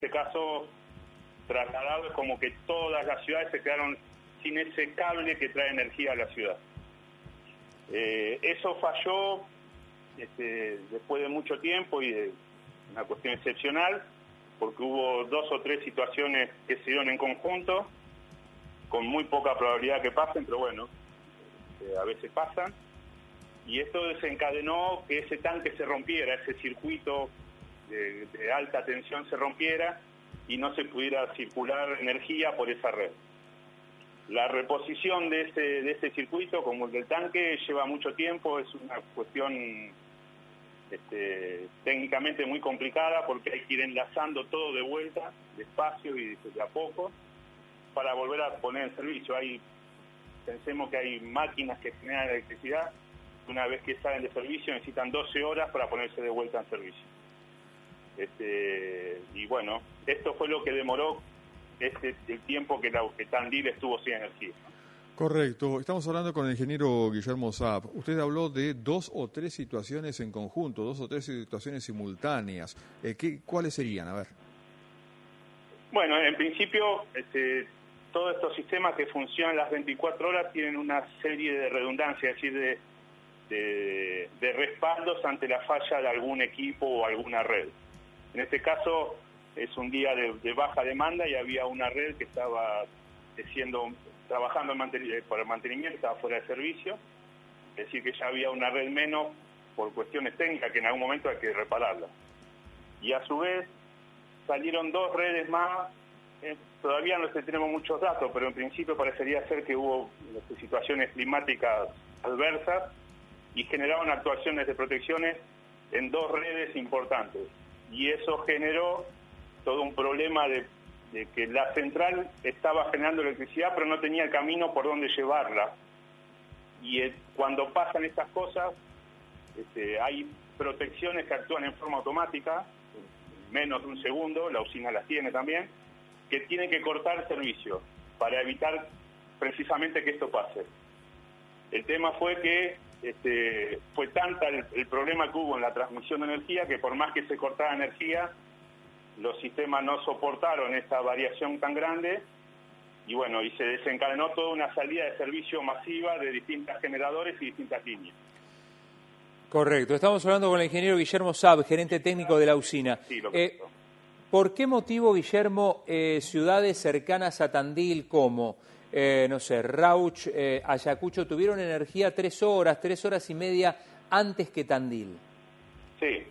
este caso trasladado es como que todas las ciudades se quedaron sin ese cable que trae energía a la ciudad. Eso falló después de mucho tiempo y de una cuestión excepcional, porque hubo 2 o 3 situaciones que se dieron en conjunto, con muy poca probabilidad que pasen, pero bueno, a veces pasan, y esto desencadenó que ese tanque se rompiera, ese circuito de alta tensión se rompiera y no se pudiera circular energía por esa red. La reposición de ese circuito, como el del tanque, lleva mucho tiempo, es una cuestión técnicamente muy complicada porque hay que ir enlazando todo de vuelta, despacio y de a poco, para volver a poner en servicio. Pensemos que hay máquinas que generan electricidad, una vez que salen de servicio necesitan 12 horas para ponerse de vuelta en servicio. Y bueno, esto fue lo que demoró el tiempo que Tandil estuvo sin energía. Correcto. Estamos hablando con el ingeniero Guillermo Saab. Usted habló de 2 o 3 situaciones en conjunto, 2 o 3 situaciones simultáneas. ¿Cuáles serían? A ver. Bueno, en principio, todos estos sistemas que funcionan las 24 horas tienen una serie de redundancias, es decir, de respaldos ante la falla de algún equipo o alguna red. En este caso es un día de baja demanda y había una red que estaba trabajando por el mantenimiento, estaba fuera de servicio, es decir que ya había una red menos por cuestiones técnicas que en algún momento hay que repararla. Y a su vez salieron 2 redes más, todavía no tenemos muchos datos, pero en principio parecería ser que hubo situaciones climáticas adversas y generaron actuaciones de protecciones en 2 redes importantes. Y eso generó todo un problema de que la central estaba generando electricidad, pero no tenía el camino por donde llevarla. Y cuando pasan estas cosas, hay protecciones que actúan en forma automática, en menos de un segundo, la usina las tiene también, que tienen que cortar el servicio para evitar precisamente que esto pase. El tema fue que fue tanta el problema que hubo en la transmisión de energía que por más que se cortara energía, los sistemas no soportaron esta variación tan grande y bueno, y se desencadenó toda una salida de servicio masiva de distintos generadores y distintas líneas. Correcto. Estamos hablando con el ingeniero Guillermo Saab, gerente técnico de la usina. Sí, ¿Por qué motivo, Guillermo, ciudades cercanas a Tandil como, Rauch, Ayacucho, tuvieron energía 3 horas y media antes que Tandil? Sí.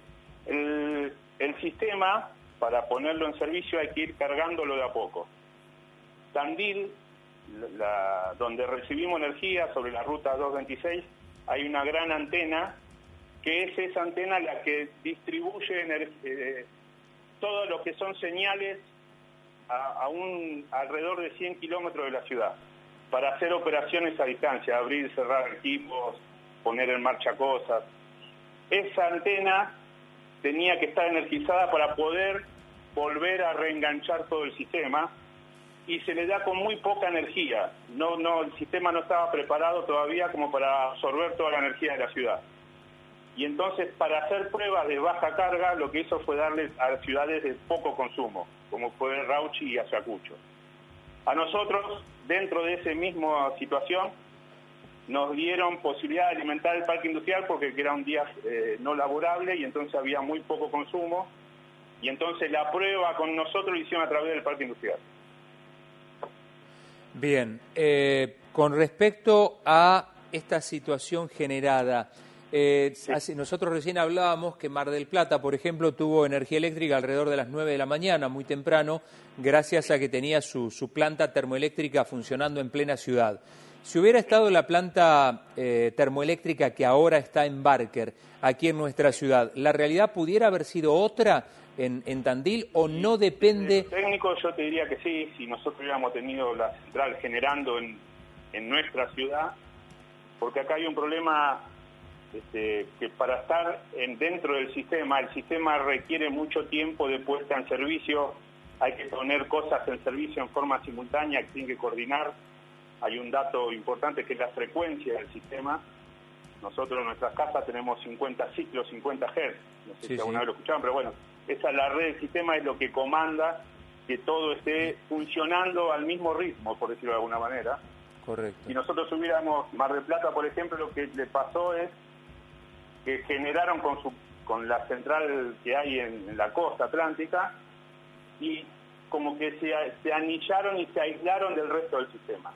El sistema, para ponerlo en servicio, hay que ir cargándolo de a poco. Tandil, donde recibimos energía sobre la ruta 226, hay una gran antena, que es esa antena la que distribuye todo lo que son señales alrededor de 100 kilómetros de la ciudad, para hacer operaciones a distancia, abrir y cerrar equipos, poner en marcha cosas. Esa antena tenía que estar energizada para poder volver a reenganchar todo el sistema, y se le da con muy poca energía. El sistema no estaba preparado todavía como para absorber toda la energía de la ciudad. Y entonces, para hacer pruebas de baja carga, lo que hizo fue darle a ciudades de poco consumo, como fue Rauch y Ayacucho. A nosotros, dentro de esa misma situación, nos dieron posibilidad de alimentar el parque industrial porque era un día no laborable y entonces había muy poco consumo. Y entonces la prueba con nosotros la hicieron a través del parque industrial. Bien, con respecto a esta situación generada, Sí. nosotros recién hablábamos que Mar del Plata, por ejemplo, tuvo energía eléctrica alrededor de las 9 de la mañana, muy temprano, gracias a que tenía su planta termoeléctrica funcionando en plena ciudad. Si hubiera estado la planta termoeléctrica que ahora está en Barker, aquí en nuestra ciudad, ¿la realidad pudiera haber sido otra en Tandil o no depende? Técnico, yo te diría que sí, si nosotros hubiéramos tenido la central generando en nuestra ciudad, porque acá hay un problema que para estar dentro del sistema, el sistema requiere mucho tiempo de puesta en servicio, hay que poner cosas en servicio en forma simultánea, que tienen que coordinar. Hay un dato importante que es la frecuencia del sistema. Nosotros en nuestras casas tenemos 50 ciclos, 50 Hz. No sé si alguna vez lo escuchaban, pero bueno, la red del sistema es lo que comanda que todo esté funcionando al mismo ritmo, por decirlo de alguna manera. Correcto. Si nosotros hubiéramos Mar del Plata, por ejemplo, lo que le pasó es que generaron con la central que hay en la costa atlántica y como que se anillaron y se aislaron del resto del sistema.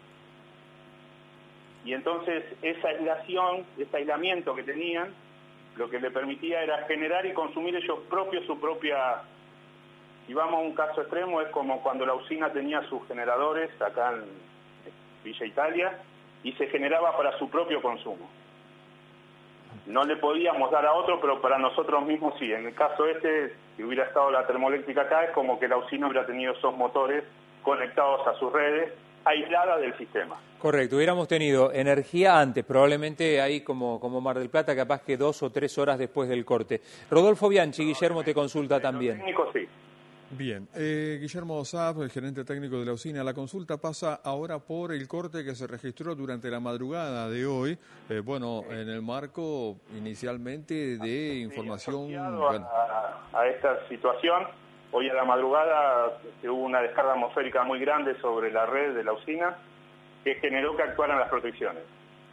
Y entonces esa aislación, ese aislamiento que tenían, lo que le permitía era generar y consumir ellos propios su propia... Si vamos a un caso extremo, es como cuando la usina tenía sus generadores acá en Villa Italia y se generaba para su propio consumo. No le podíamos dar a otro, pero para nosotros mismos sí. En el caso si hubiera estado la termoeléctrica acá, es como que la usina hubiera tenido esos motores conectados a sus redes, aislada del sistema. Correcto, hubiéramos tenido energía antes, probablemente ahí como Mar del Plata, capaz que 2 o 3 horas después del corte. Rodolfo Bianchi, Guillermo te consulta también. Técnico sí. Bien, Guillermo Saab, el gerente técnico de la usina, la consulta pasa ahora por el corte que se registró durante la madrugada de hoy, en el marco inicialmente de información... A esta situación, hoy a la madrugada hubo una descarga atmosférica muy grande sobre la red de la usina que generó que actuaran las protecciones.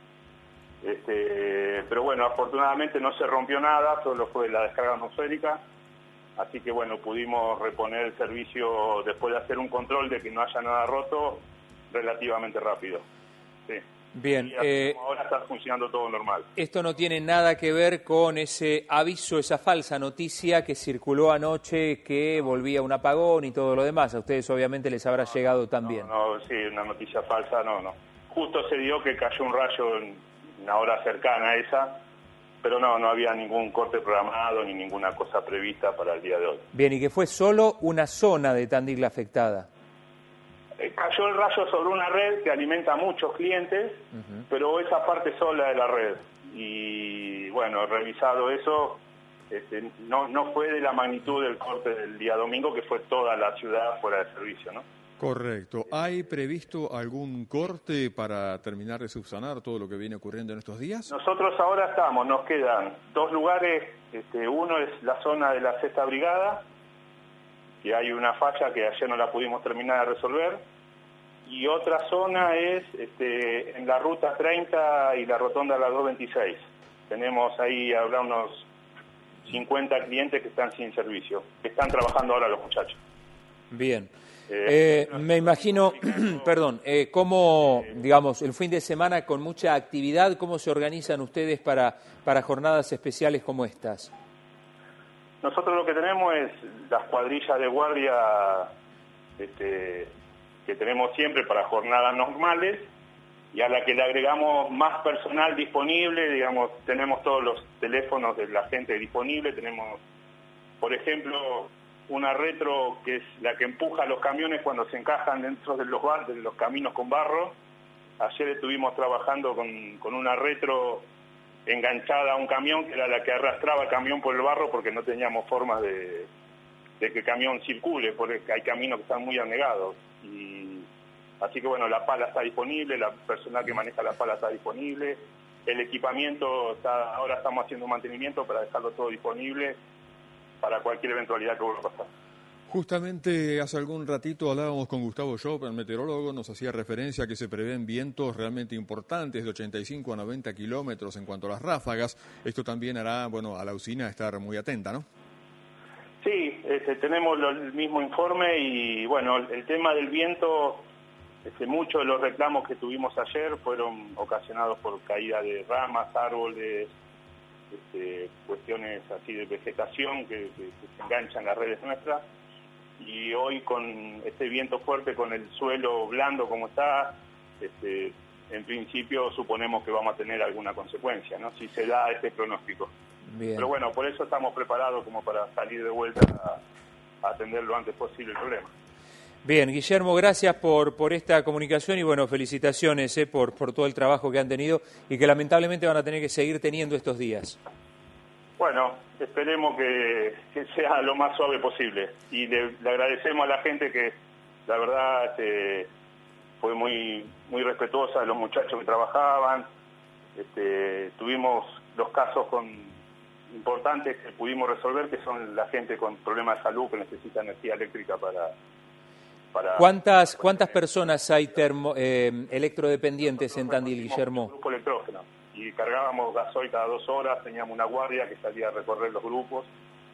Pero bueno, afortunadamente no se rompió nada, solo fue la descarga atmosférica. Así que bueno, pudimos reponer el servicio después de hacer un control de que no haya nada roto relativamente rápido. Sí. Bien. Ahora está funcionando todo normal. Esto no tiene nada que ver con ese aviso, esa falsa noticia que circuló anoche que volvía un apagón y todo lo demás. A ustedes obviamente les habrá llegado también. No, sí, una noticia falsa, no. Justo se dio que cayó un rayo en una hora cercana a esa. Pero no había ningún corte programado ni ninguna cosa prevista para el día de hoy. Bien, y que fue solo una zona de Tandil la afectada. Cayó el rayo sobre una red que alimenta a muchos clientes, pero esa parte sola de la red. Y bueno, revisado eso, no fue de la magnitud del corte del día domingo, que fue toda la ciudad fuera de servicio, ¿no? Correcto. ¿Hay previsto algún corte para terminar de subsanar todo lo que viene ocurriendo en estos días? Nosotros ahora nos quedan 2 lugares. Uno es la zona de la 6ª Brigada, que hay una falla que ayer no la pudimos terminar de resolver, y otra zona es en la ruta 30 y la rotonda de la 226. Tenemos ahí habrá unos 50 clientes que están sin servicio, que están trabajando ahora los muchachos. Bien. Me imagino, cómo, digamos, el fin de semana con mucha actividad, ¿cómo se organizan ustedes para jornadas especiales como estas? Nosotros lo que tenemos es las cuadrillas de guardia que tenemos siempre para jornadas normales y a la que le agregamos más personal disponible, digamos, tenemos todos los teléfonos de la gente disponible, tenemos, por ejemplo, una retro que es la que empuja los camiones cuando se encajan dentro de los caminos con barro. Ayer estuvimos trabajando con una retro enganchada a un camión, que era la que arrastraba el camión por el barro porque no teníamos formas de que el camión circule, porque hay caminos que están muy anegados. Así que bueno, la pala está disponible, la persona que maneja la pala está disponible, el equipamiento ahora estamos haciendo mantenimiento para dejarlo todo disponible para cualquier eventualidad que vuelva a pasar. Justamente hace algún ratito hablábamos con Gustavo Schopp, el meteorólogo, nos hacía referencia a que se prevén vientos realmente importantes de 85 a 90 kilómetros en cuanto a las ráfagas. Esto también hará, a la usina estar muy atenta, ¿no? Sí, tenemos el mismo informe y bueno, el tema del viento, muchos de los reclamos que tuvimos ayer fueron ocasionados por caída de ramas, árboles, cuestiones así de vegetación que se enganchan en las redes nuestras. Y hoy con este viento fuerte, con el suelo blando como está, en principio suponemos que vamos a tener alguna consecuencia, ¿no? Si se da este pronóstico. Bien. Pero bueno, por eso estamos preparados como para salir de vuelta a atender lo antes posible el problema. Bien, Guillermo, gracias por esta comunicación y bueno, felicitaciones por todo el trabajo que han tenido y que lamentablemente van a tener que seguir teniendo estos días. Bueno, esperemos que sea lo más suave posible y le agradecemos a la gente que la verdad fue muy respetuosa de los muchachos que trabajaban. Tuvimos los casos con importantes que pudimos resolver, que son la gente con problemas de salud que necesita energía eléctrica para ¿Cuántas personas hay electrodependientes en Tandil, Guillermo? Grupo electrógeno. Y cargábamos gasoil cada 2 horas, teníamos una guardia que salía a recorrer los grupos.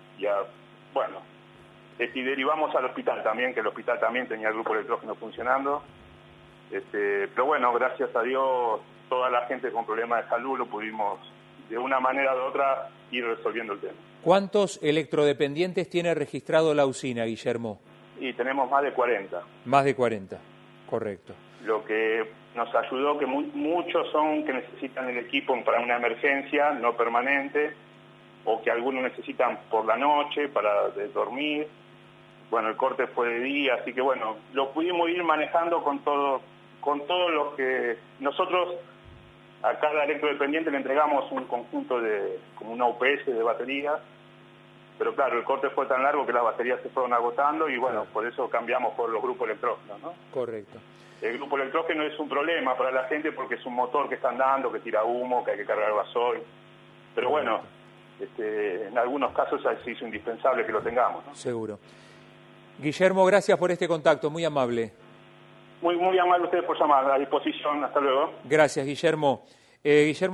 Y derivamos al hospital también, que el hospital también tenía el grupo electrógeno funcionando. Pero bueno, gracias a Dios, toda la gente con problemas de salud lo pudimos, de una manera u otra, ir resolviendo el tema. ¿Cuántos electrodependientes tiene registrado la usina, Guillermo? Y tenemos más de 40. Más de 40, correcto. Lo que nos ayudó, que muchos son que necesitan el equipo para una emergencia no permanente, o que algunos necesitan por la noche para dormir. Bueno, el corte fue de día, así que bueno, lo pudimos ir manejando con todo lo que nosotros a cada electrodependiente le entregamos un conjunto como una UPS de baterías, pero claro, el corte fue tan largo que las baterías se fueron agotando y bueno, por eso cambiamos por los grupos electrógenos, ¿no? Correcto. El grupo electrógeno es un problema para la gente porque es un motor que está andando, que tira humo, que hay que cargar gasoil, pero bueno, en algunos casos se hizo indispensable que lo tengamos, ¿no? Seguro. Guillermo, gracias por este contacto, muy amable. Muy amable ustedes por llamar, a disposición, hasta luego. Gracias, Guillermo. Guillermo